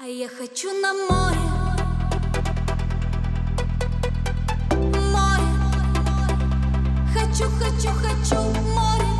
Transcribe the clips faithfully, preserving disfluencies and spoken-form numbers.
я хочу на море, море. Хочу, хочу, хочу море,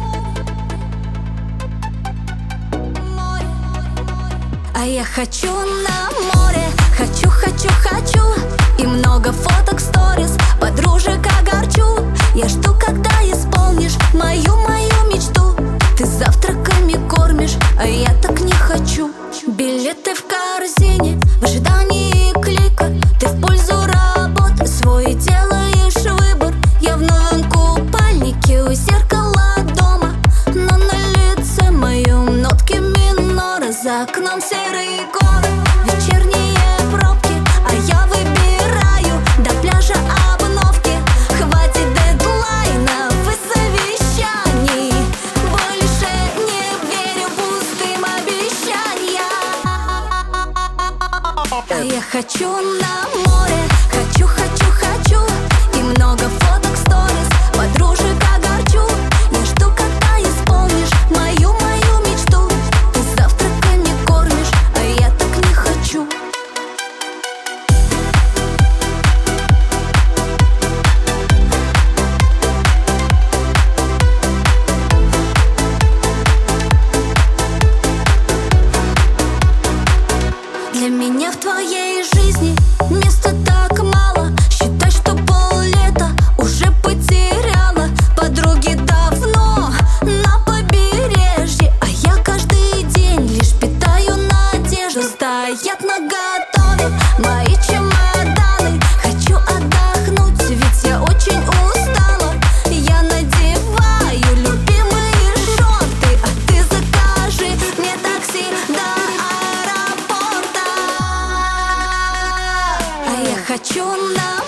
море. А я хочу на море, хочу, хочу, хочу. И много фоток, сторис, подружек огорчу. Я жду, когда исполнишь мою, мою мечту. Ты завтраками кормишь, а я так не хочу. Билеты в корзине, в ожидании клика. Ты в пользу работы свой делаешь выбор. Я в новом купальнике у зеркала дома, но на лице моем нотки минора. За окном серый город, вечерние пробки, а я выбираю до пляжа обновки. Хватит дедлайнов и совещаний, больше не верю пустым обещаниям. А я хочу на море, хочу, хочу, хочу. И много фоток, сторис, подружек огорчу. Я жду, когда исполнишь мою, мою мечту. Ты завтраками кормишь, а я так не хочу. Для меня в твоей жизни места так мало. Считай, что поллета уже потеряла. Подруги давно на побережье, а я каждый день лишь питаю надежду. Стоят наготове мои чемоданы. Хочу отдохнуть, ведь я очень устала. Я надеваю любимые шорты, а ты закажи мне такси до аэропорта. А я хочу на